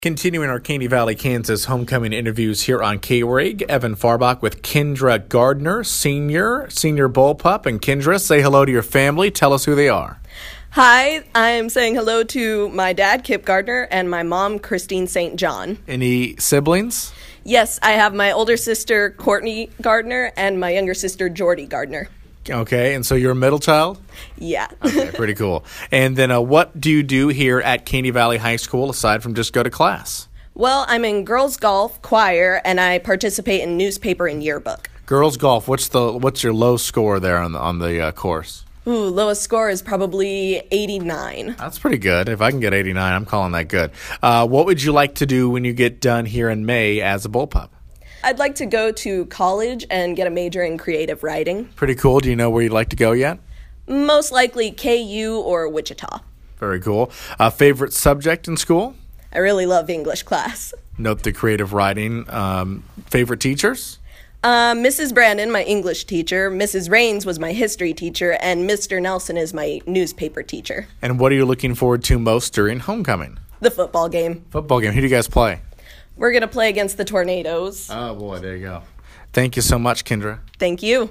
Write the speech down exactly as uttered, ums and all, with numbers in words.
Continuing our Caney Valley, Kansas homecoming interviews here on K-Rig, Evan Farbach with Kendra Gardner, senior, senior bullpup. And Kendra, say hello to your family. Tell us who they are. Hi, I'm saying hello to my dad, Kip Gardner, and my mom, Christine Saint John. Any siblings? Yes, I have my older sister, Courtney Gardner, and my younger sister, Jordy Gardner. Okay, and so you're a middle child? Yeah. Okay, pretty cool. And then uh, what do you do here at Caney Valley High School aside from just go to class? Well, I'm in girls golf, choir, and I participate in newspaper and yearbook. Girls golf, what's the what's your low score there on the, on the uh, course? Ooh, lowest score is probably eighty-nine. That's pretty good. If I can get eighty-nine, I'm calling that good. Uh, what would you like to do when you get done here in May as a bullpup? I'd like to go to college and get a major in creative writing. Pretty cool. Do you know where you'd like to go yet? Most likely K U or Wichita. Very cool. Uh, favorite subject in school? I really love English class. Note the creative writing. Um, favorite teachers? Uh, Missus Brandon, my English teacher, Missus Raines was my history teacher, and Mister Nelson is my newspaper teacher. And what are you looking forward to most during homecoming? The football game. Football game. Who do you guys play? We're going to play against the Tornadoes. Oh, boy. There you go. Thank you so much, Kendra. Thank you.